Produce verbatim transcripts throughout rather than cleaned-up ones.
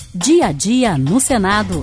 Dia a dia no Senado.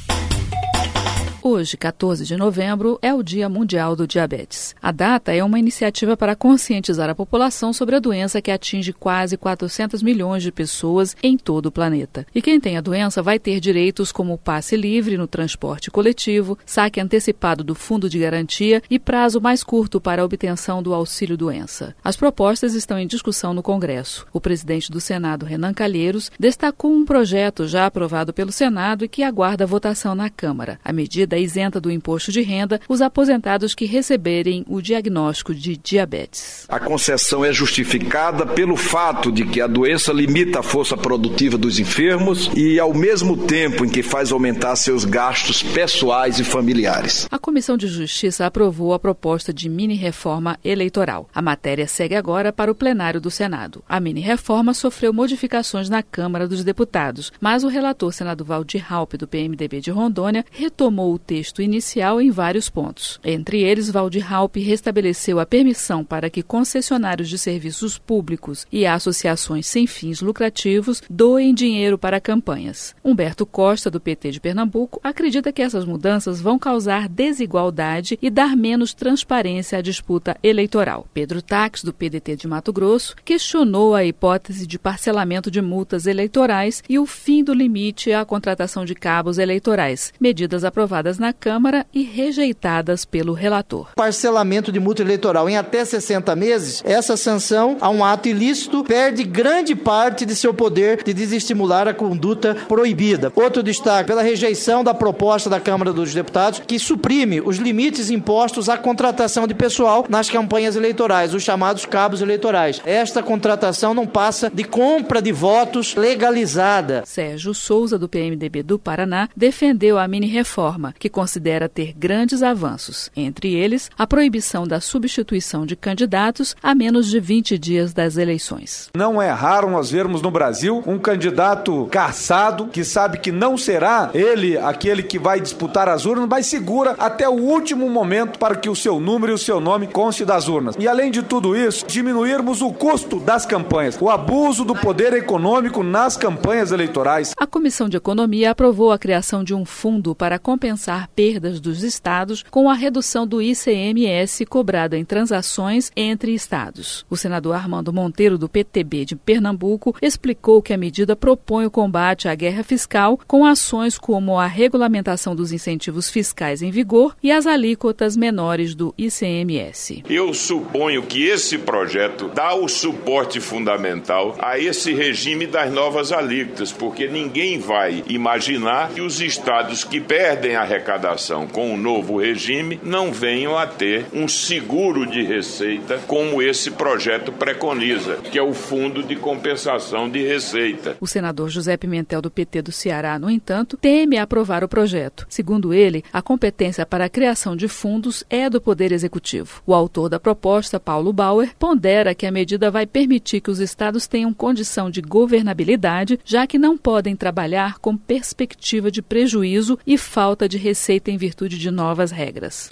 Hoje, quatorze de novembro, é o Dia Mundial do Diabetes. A data é uma iniciativa para conscientizar a população sobre a doença que atinge quase quatrocentos milhões de pessoas em todo o planeta. E quem tem a doença vai ter direitos como passe livre no transporte coletivo, saque antecipado do Fundo de Garantia e prazo mais curto para a obtenção do auxílio-doença. As propostas estão em discussão no Congresso. O presidente do Senado, Renan Calheiros, destacou um projeto já aprovado pelo Senado e que aguarda votação na Câmara. A medida isenta do imposto de renda os aposentados que receberem o diagnóstico de diabetes. A concessão é justificada pelo fato de que a doença limita a força produtiva dos enfermos e, ao mesmo tempo em que faz aumentar seus gastos pessoais e familiares. A Comissão de Justiça aprovou a proposta de mini-reforma eleitoral. A matéria segue agora para o plenário do Senado. A mini-reforma sofreu modificações na Câmara dos Deputados, mas o relator senador Waldir Raupp, do P M D B de Rondônia, retomou o texto inicial em vários pontos. Entre eles, Waldir Raupp restabeleceu a permissão para que concessionários de serviços públicos e associações sem fins lucrativos doem dinheiro para campanhas. Humberto Costa, do P T de Pernambuco, acredita que essas mudanças vão causar desigualdade e dar menos transparência à disputa eleitoral. Pedro Taques, do P D T de Mato Grosso, questionou a hipótese de parcelamento de multas eleitorais e o fim do limite à contratação de cabos eleitorais, medidas aprovadas na Câmara e rejeitadas pelo relator. Parcelamento de multa eleitoral em até sessenta meses, essa sanção a um ato ilícito perde grande parte de seu poder de desestimular a conduta proibida. Outro destaque, pela rejeição da proposta da Câmara dos Deputados, que suprime os limites impostos à contratação de pessoal nas campanhas eleitorais, os chamados cabos eleitorais. Esta contratação não passa de compra de votos legalizada. Sérgio Souza, do P M D B do Paraná, defendeu a mini-reforma, que considera ter grandes avanços, entre eles a proibição da substituição de candidatos a menos de vinte dias das eleições. Não é raro nós vermos no Brasil um candidato caçado, que sabe que não será ele aquele que vai disputar as urnas, mas segura até o último momento para que o seu número e o seu nome conste das urnas. E além de tudo isso, diminuirmos o custo das campanhas, o abuso do poder econômico nas campanhas eleitorais. A Comissão de Economia aprovou a criação de um fundo para compensar perdas dos estados com a redução do I C M S cobrado em transações entre estados. O senador Armando Monteiro, do P T B de Pernambuco, explicou que a medida propõe o combate à guerra fiscal com ações como a regulamentação dos incentivos fiscais em vigor e as alíquotas menores do I C M S. Eu suponho que esse projeto dá o suporte fundamental a esse regime das novas alíquotas, porque ninguém vai imaginar que os estados que perdem a arrecadação com o novo regime não venham a ter um seguro de receita como esse projeto preconiza, que é o Fundo de Compensação de Receita. O senador José Pimentel, do P T do Ceará, no entanto, teme aprovar o projeto. Segundo ele, a competência para a criação de fundos é do Poder Executivo. O autor da proposta, Paulo Bauer, pondera que a medida vai permitir que os estados tenham condição de governabilidade, já que não podem trabalhar com perspectiva de prejuízo e falta de receita em virtude de novas regras.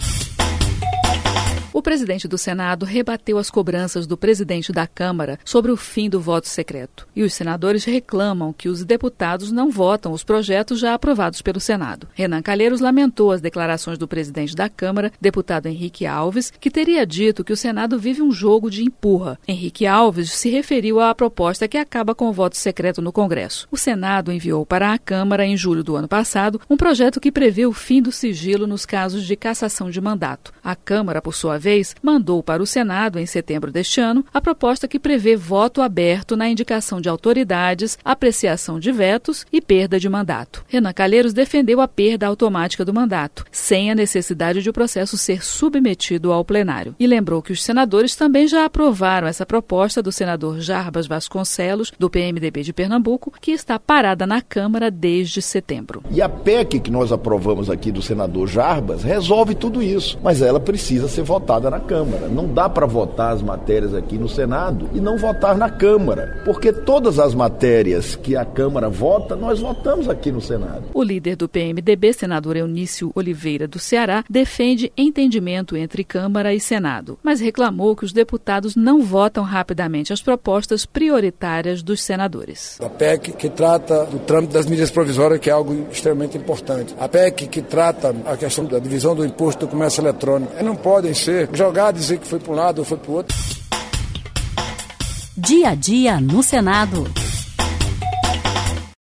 O presidente do Senado rebateu as cobranças do presidente da Câmara sobre o fim do voto secreto. E os senadores reclamam que os deputados não votam os projetos já aprovados pelo Senado. Renan Calheiros lamentou as declarações do presidente da Câmara, deputado Henrique Alves, que teria dito que o Senado vive um jogo de empurra. Henrique Alves se referiu à proposta que acaba com o voto secreto no Congresso. O Senado enviou para a Câmara, em julho do ano passado, um projeto que prevê o fim do sigilo nos casos de cassação de mandato. A Câmara, por sua vez, mandou para o Senado, em setembro deste ano, a proposta que prevê voto aberto na indicação de autoridades, apreciação de vetos e perda de mandato. Renan Calheiros defendeu a perda automática do mandato, sem a necessidade de o processo ser submetido ao plenário. E lembrou que os senadores também já aprovaram essa proposta do senador Jarbas Vasconcelos, do P M D B de Pernambuco, que está parada na Câmara desde setembro. E a P E C que nós aprovamos aqui do senador Jarbas resolve tudo isso, mas ela precisa ser votada aprovada na Câmara. Não dá para votar as matérias aqui no Senado e não votar na Câmara, porque todas as matérias que a Câmara vota, nós votamos aqui no Senado. O líder do P M D B, senador Eunício Oliveira do Ceará, defende entendimento entre Câmara e Senado, mas reclamou que os deputados não votam rapidamente as propostas prioritárias dos senadores. A P E C que trata do trâmite das medidas provisórias, que é algo extremamente importante. A P E C que trata a questão da divisão do imposto do comércio eletrônico. Não podem ser jogar, dizer que foi para um lado ou foi para o outro. Dia a dia no Senado.